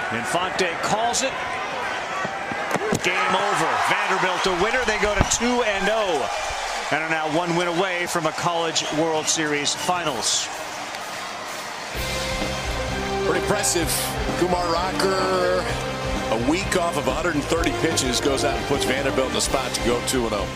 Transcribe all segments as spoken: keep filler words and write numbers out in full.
Infante calls it. Game over. Vanderbilt a winner. They go to two and oh and are now one win away from a College World Series Finals. Pretty impressive. Kumar Rocker, a week off of one hundred thirty pitches, goes out and puts Vanderbilt in the spot to go two and oh.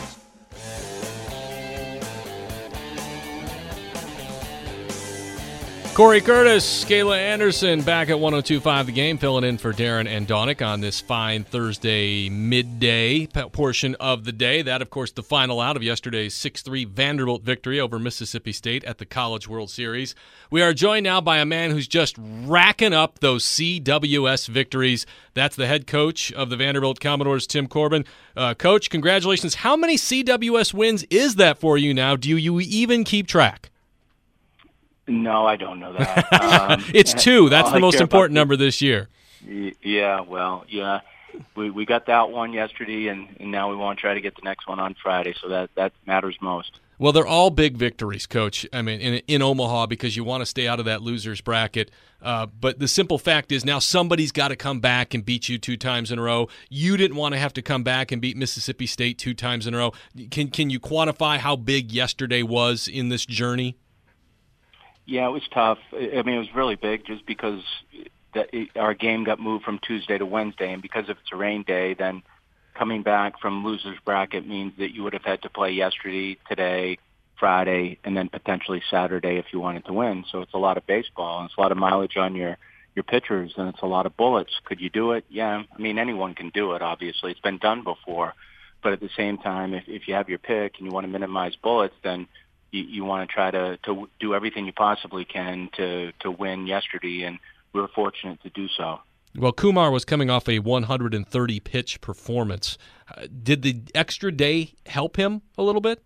Corey Curtis, Kayla Anderson back at one oh two point five The Game, filling in for Darren and Donick on this fine Thursday midday portion of the day. That, of course, the final out of yesterday's six three Vanderbilt victory over Mississippi State at the College World Series. We are joined now by a man who's just racking up those C W S victories. That's the head coach of the Vanderbilt Commodores, Tim Corbin. Uh, Coach, congratulations. How many C W S wins is that for you now? Do you even keep track? No, I don't know that. Um, it's two. That's the most important the, number this year. Yeah, well, yeah. We we got that one yesterday, and, and now we want to try to get the next one on Friday, so that, that matters most. Well, they're all big victories, Coach. I mean, in, in Omaha, because you want to stay out of that loser's bracket. Uh, but the simple fact is now somebody's got to come back and beat you two times in a row. You didn't want to have to come back and beat Mississippi State two times in a row. Can Can you quantify how big yesterday was in this journey? Yeah, it was tough. I mean, it was really big just because the, our game got moved from Tuesday to Wednesday, and because if it's a rain day, then coming back from loser's bracket means that you would have had to play yesterday, today, Friday, and then potentially Saturday if you wanted to win. So it's a lot of baseball, and it's a lot of mileage on your, your pitchers, and it's a lot of bullets. Could you do it? Yeah. I mean, anyone can do it, obviously. It's been done before. But at the same time, if, if you have your pick and you want to minimize bullets, then you, you want to try to, to do everything you possibly can to, to win yesterday, and we were fortunate to do so. Well, Kumar was coming off a one hundred thirty pitch performance. Uh, did the extra day help him a little bit?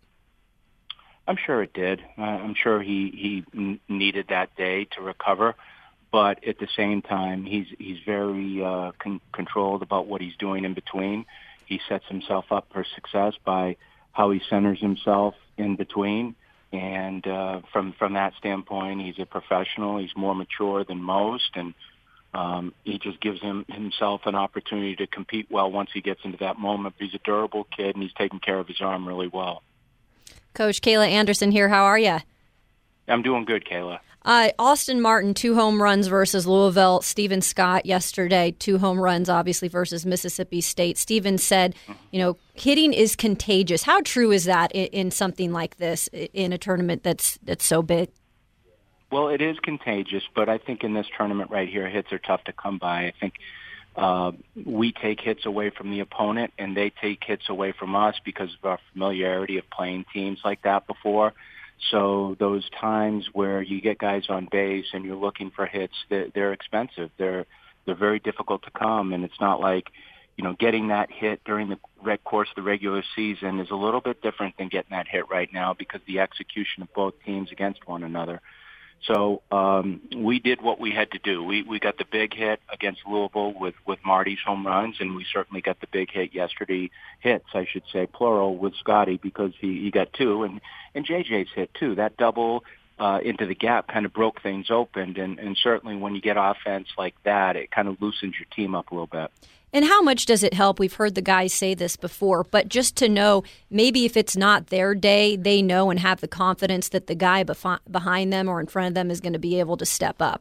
I'm sure it did. Uh, I'm sure he, he n- needed that day to recover. But at the same time, he's he's very uh, con- controlled about what he's doing in between. He sets himself up for success by how he centers himself in between. And uh, from from that standpoint, he's a professional. He's more mature than most, and um, he just gives him himself an opportunity to compete well once he gets into that moment. But he's a durable kid, and he's taking care of his arm really well. Coach, Kayla Anderson here. How are you? I'm doing good, Kayla. Uh, Austin Martin, two home runs versus Louisville. Steven Scott yesterday, two home runs, obviously, versus Mississippi State. Steven said, you know, hitting is contagious. How true is that in, in something like this, in a tournament that's that's so big? Well, it is contagious, but I think in this tournament right here, hits are tough to come by. I think uh, we take hits away from the opponent, and they take hits away from us because of our familiarity of playing teams like that before. So those times where you get guys on base and you're looking for hits, they're, they're expensive. They're they're very difficult to come, and it's not like, you know, getting that hit during the red course of the regular season is a little bit different than getting that hit right now because the execution of both teams against one another. So um, we did what we had to do. We we got the big hit against Louisville with, with Marty's home runs, and we certainly got the big hit yesterday, hits, I should say, plural, with Scotty because he, he got two, and, and J J's hit too. That double uh, into the gap kind of broke things open, and, and certainly when you get offense like that, it kind of loosens your team up a little bit. And how much does it help? We've heard the guys say this before, but just to know, maybe if it's not their day, they know and have the confidence that the guy bef- behind them or in front of them is going to be able to step up.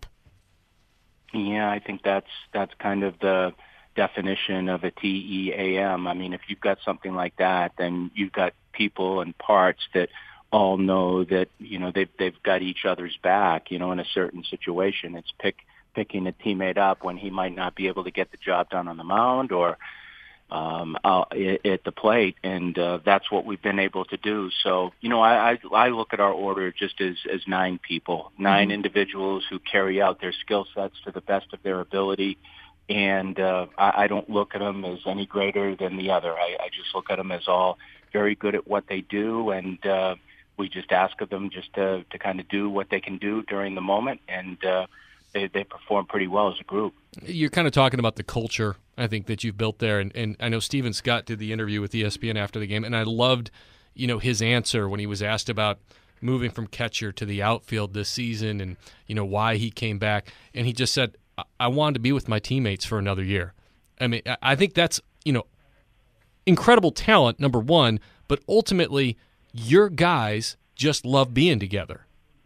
Yeah, I think that's that's kind of the definition of a T E A M. I mean, if you've got something like that, then you've got people and parts that all know that, you know, they've, they've got each other's back, you know, in a certain situation. It's pick picking a teammate up when he might not be able to get the job done on the mound or um, uh, at the plate, and uh, that's what we've been able to do. So, you know, I, I, I look at our order just as, as nine people, nine mm-hmm. individuals who carry out their skill sets to the best of their ability, and uh, I, I don't look at them as any greater than the other. I, I just look at them as all very good at what they do, and uh, we just ask of them just to, to kind of do what they can do during the moment, and uh, They, they perform pretty well as a group. You're kind of talking about the culture, I think, that you've built there. And, and I know Steven Scott did the interview with E S P N after the game, and I loved, you know, his answer when he was asked about moving from catcher to the outfield this season and, you know, why he came back. And he just said, I wanted to be with my teammates for another year. I mean, I think that's, you know, incredible talent, number one, but ultimately your guys just love being together.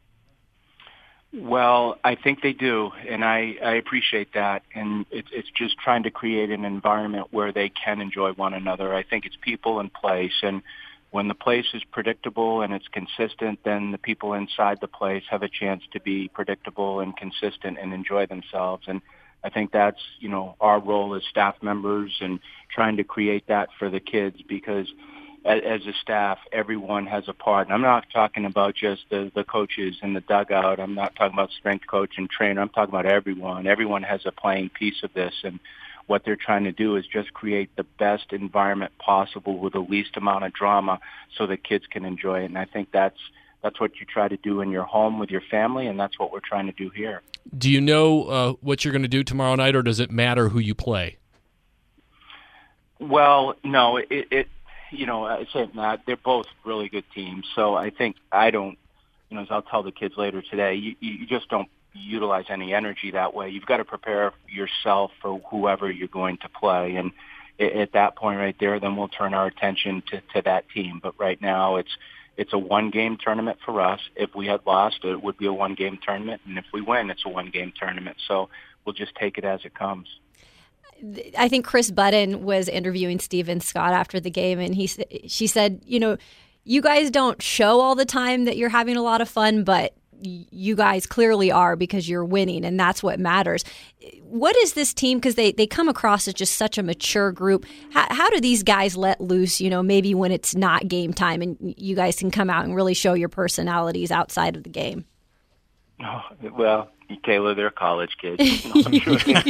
Well, I think they do, and I, I appreciate that. And it's, it's just trying to create an environment where they can enjoy one another. I think it's people and place, and when the place is predictable and it's consistent, then the people inside the place have a chance to be predictable and consistent and enjoy themselves. And I think that's, you know, our role as staff members and trying to create that for the kids, because as a staff, everyone has a part. And I'm not talking about just the, the coaches in the dugout. I'm not talking about strength coach and trainer. I'm talking about everyone. Everyone has a playing piece of this. And what they're trying to do is just create the best environment possible with the least amount of drama so that kids can enjoy it. And I think that's that's what you try to do in your home with your family, and that's what we're trying to do here. Do you know uh, what you're going to do tomorrow night, or does it matter who you play? Well, no, it, it you know, I say not. They're both really good teams. So I think I don't, you know, as I'll tell the kids later today, you, you just don't utilize any energy that way. You've got to prepare yourself for whoever you're going to play. And at that point right there, then we'll turn our attention to, to that team. But right now it's, it's a one-game tournament for us. If we had lost, it would be a one-game tournament. And if we win, it's a one-game tournament. So we'll just take it as it comes. I think Chris Budden was interviewing Steven Scott after the game, and he she said, you know, you guys don't show all the time that you're having a lot of fun, but you guys clearly are, because you're winning, and that's what matters. What is this team? Because they, they come across as just such a mature group. How, how do these guys let loose, you know, maybe when it's not game time and you guys can come out and really show your personalities outside of the game? Oh, well, Kayla, they're college kids. No, I'm sure they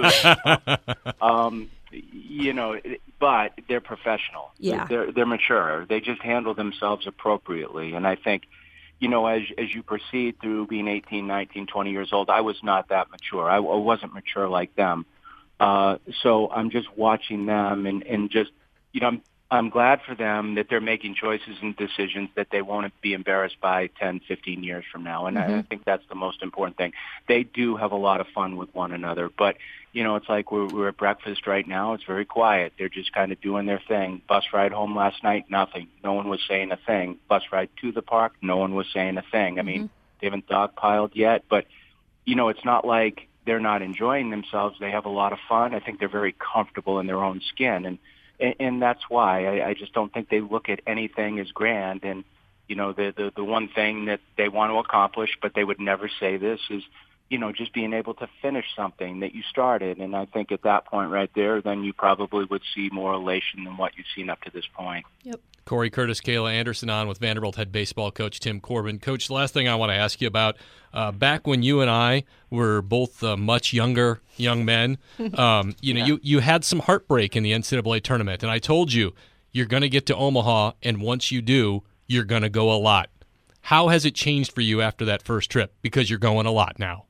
let loose. Um, you know, but they're professional. Yeah. They're, they're mature. They just handle themselves appropriately. And I think, you know, as as you proceed through being eighteen, nineteen, twenty years old, I was not that mature. I, I wasn't mature like them. Uh, so I'm just watching them and, and just, you know, I'm, I'm glad for them that they're making choices and decisions that they won't be embarrassed by ten, fifteen years from now. And mm-hmm. I, I think that's the most important thing. They do have a lot of fun with one another. But, you know, it's like we're, we're at breakfast right now. It's very quiet. They're just kind of doing their thing. Bus ride home last night, nothing. No one was saying a thing. Bus ride to the park, no one was saying a thing. I mean, mm-hmm. they haven't dogpiled yet. But, you know, it's not like they're not enjoying themselves. They have a lot of fun. I think they're very comfortable in their own skin. And And that's why I, I just don't think they look at anything as grand. And, you know, the, the the one thing that they want to accomplish, but they would never say this, is, you know, just being able to finish something that you started. And I think at that point right there, then you probably would see more elation than what you've seen up to this point. Yep. Corey Curtis, Kayla Anderson on with Vanderbilt head baseball coach Tim Corbin. Coach, the last thing I want to ask you about, uh, back when you and I were both uh, much younger young men, um, you know, yeah. you, you had some heartbreak in the N C double A tournament, and I told you, you're going to get to Omaha, and once you do, you're going to go a lot. How has it changed for you after that first trip? Because you're going a lot now.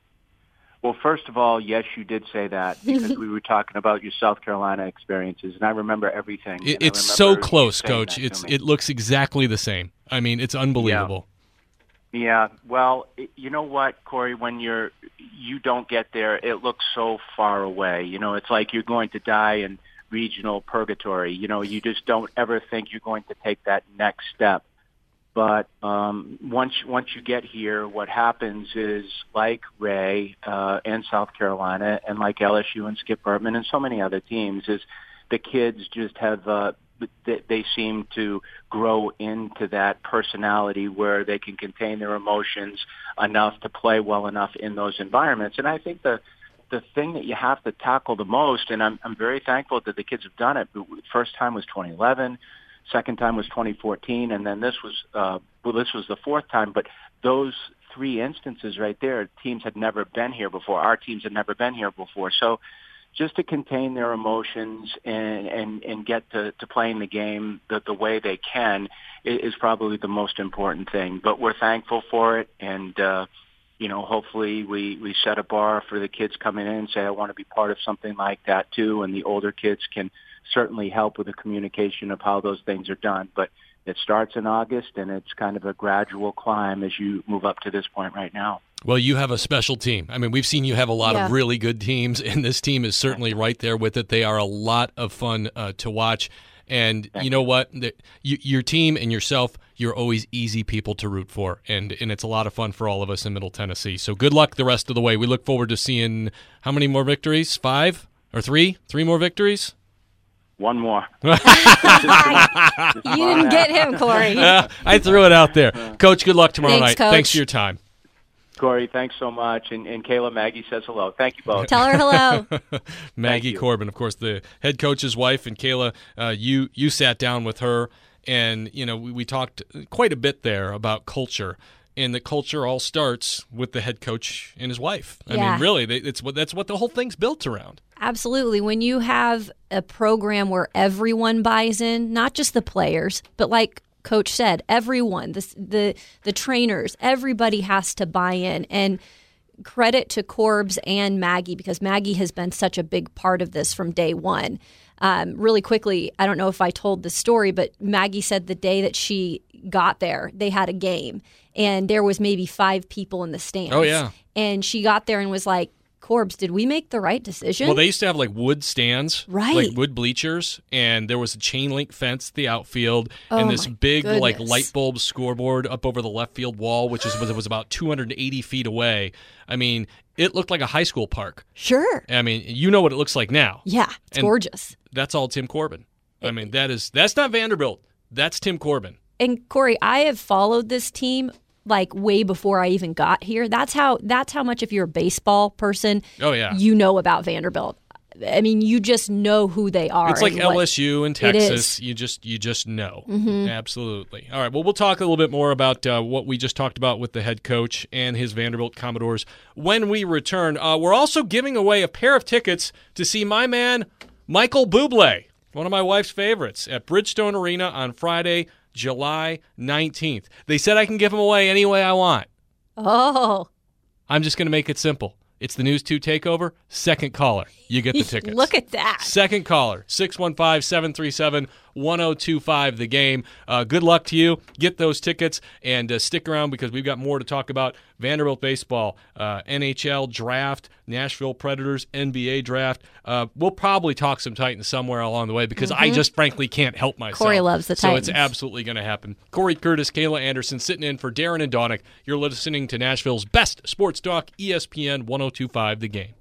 Well, first of all, yes, you did say that, because we were talking about your South Carolina experiences, and I remember everything. It, it's so close, Coach. It's it looks exactly the same. I mean, it's unbelievable. Yeah, yeah. Well, it, you know what, Corey? When you're you don't get there, it looks so far away. You know, it's like you're going to die in regional purgatory. You know, you just don't ever think you're going to take that next step. But um, once once you get here, what happens is, like Ray uh, and South Carolina, and like L S U and Skip Bertman and so many other teams, is the kids just have uh, they, they seem to grow into that personality where they can contain their emotions enough to play well enough in those environments. And I think the the thing that you have to tackle the most, and I'm I'm very thankful that the kids have done it. The first time was twenty eleven. Second time was twenty fourteen, and then this was uh, well, this was the fourth time. But those three instances right there, teams had never been here before. Our teams had never been here before. So just to contain their emotions and and, and get to, to playing the game the, the way they can is, is probably the most important thing. But we're thankful for it, and uh, you know, hopefully we, we set a bar for the kids coming in and say, I want to be part of something like that too, and the older kids can certainly help with the communication of how those things are done. But it starts in August, and it's kind of a gradual climb as you move up to this point right now. Well, you have a special team. I mean, we've seen you have a lot Yeah. of really good teams, and this team is certainly right there with it. They are a lot of fun uh, to watch. And you know what? The, you, your team and yourself, you're always easy people to root for, and, and it's a lot of fun for all of us in Middle Tennessee. So good luck the rest of the way. We look forward to seeing how many more victories? Five or three? Three more victories? One more. You didn't get him, Corey. Uh, I threw it out there. Coach, good luck tomorrow Thanks, night. Coach. Thanks for your time. Corey, thanks so much. And, and Kayla, Maggie says hello. Thank you both. Tell her hello. Maggie you. Corbin, of course, the head coach's wife, and Kayla, uh, you you sat down with her, and you know we, we talked quite a bit there about culture, and the culture all starts with the head coach and his wife. I Yeah. mean, really, they, it's what that's what the whole thing's built around. Absolutely. When you have a program where everyone buys in, not just the players, but like Coach said, everyone, the the the trainers, everybody has to buy in. And credit to Corbs and Maggie, because Maggie has been such a big part of this from day one. Um, really quickly, I don't know if I told the story, but Maggie said the day that she got there, they had a game, and there was maybe five people in the stands. Oh, yeah. And she got there and was like, Corbs, did we make the right decision? Well, they used to have like wood stands, Right. like wood bleachers, and there was a chain link fence at the outfield, Oh, and this my big like goodness. light bulb scoreboard up over the left field wall, which is was, was about two hundred eighty feet away. I mean, it looked like a high school park. Sure. I mean, you know what it looks like now. Yeah, it's And gorgeous. That's all Tim Corbin. I mean, that is that's not Vanderbilt. That's Tim Corbin. And Corey, I have followed this team like way before I even got here. That's how that's how much if you're a baseball person, Oh yeah. you know about Vanderbilt. I mean, you just know who they are. It's like and what- L S U and It is. Texas. You just you just know. Absolutely. All right. Well, we'll talk a little bit more about uh, what we just talked about with the head coach and his Vanderbilt Commodores when we return. Uh, we're also giving away a pair of tickets to see my man Michael Bublé, one of my wife's favorites, at Bridgestone Arena on Friday, July nineteenth. They said I can give them away any way I want. Oh, I'm just going to make it simple. It's the News two Takeover. Second caller, you get the tickets. look at that. Second caller, six one five, seven three seven, one oh two five, the game. Uh, good luck to you. Get those tickets and uh, stick around because we've got more to talk about. Vanderbilt baseball, uh, N H L draft, Nashville Predators, N B A draft. Uh, we'll probably talk some Titans somewhere along the way because I just frankly can't help myself. Corey loves the So it's Titans. absolutely going to happen. Corey Curtis, Kayla Anderson sitting in for Darren and Donick. You're listening to Nashville's best sports talk, E S P N one oh two five, The Game.